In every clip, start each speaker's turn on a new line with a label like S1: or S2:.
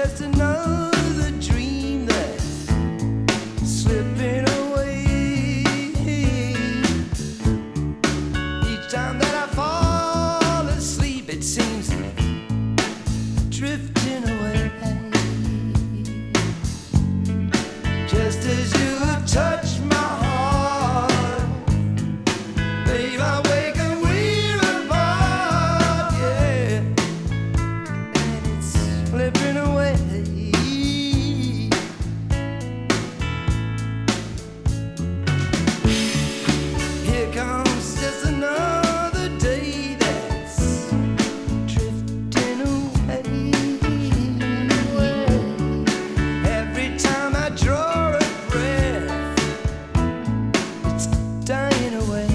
S1: just another dream that's slipping away. Each time that I fall asleep, it seems drifting away. Just as you touch my heart, babe, I wake and we're apart, yeah, and it's slipping away. Here comes just another day that's drifting away. Every time I draw a breath, it's dying away.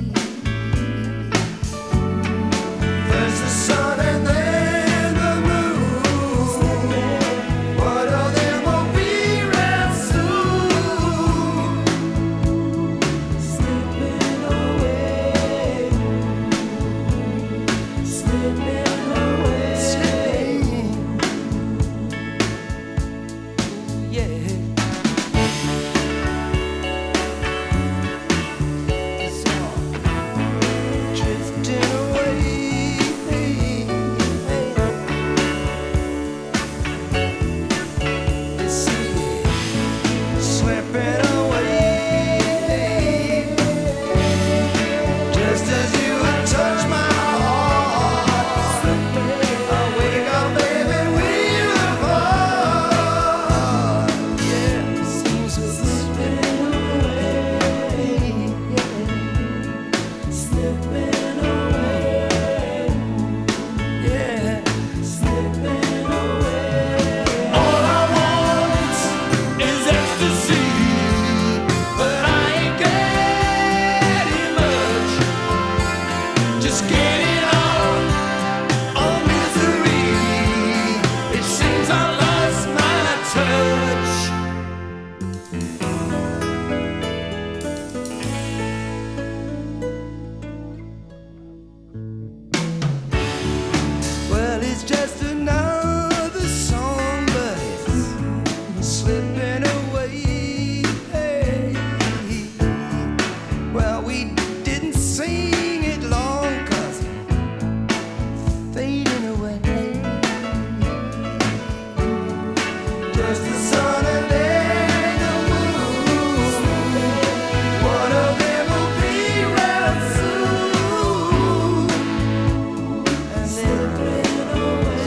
S1: First the sun and then the moon. One of them will be real soon. Slipping away, slipping away, slipping, yeah. It's all drifting away. It's slipping away. Just as you touch my heart, I wake up, baby, we're apart. Yeah, it seems we're slipping away. Slipping away. Yeah, slipping away. All I want is ecstasy, but I ain't getting much. Just getting on misery. It seems I lost my touch. Well, it's just another song, but it's slipping away. Well, we didn't sing it long, 'cause it's fading away. Just the sun and then the moon. One of them will be real soon. And slipping away,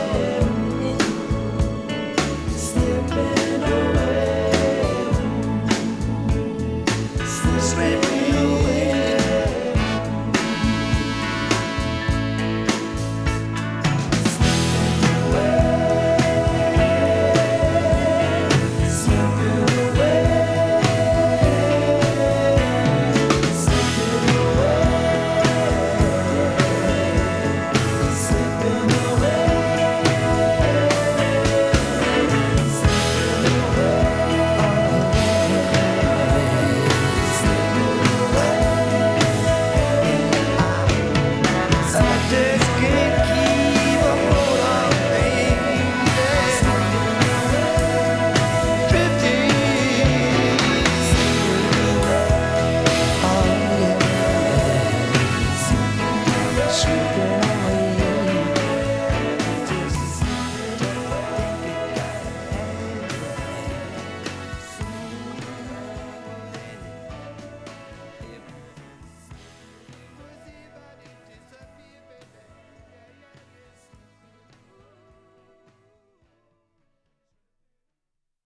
S1: slipping away, slipping away. Sweet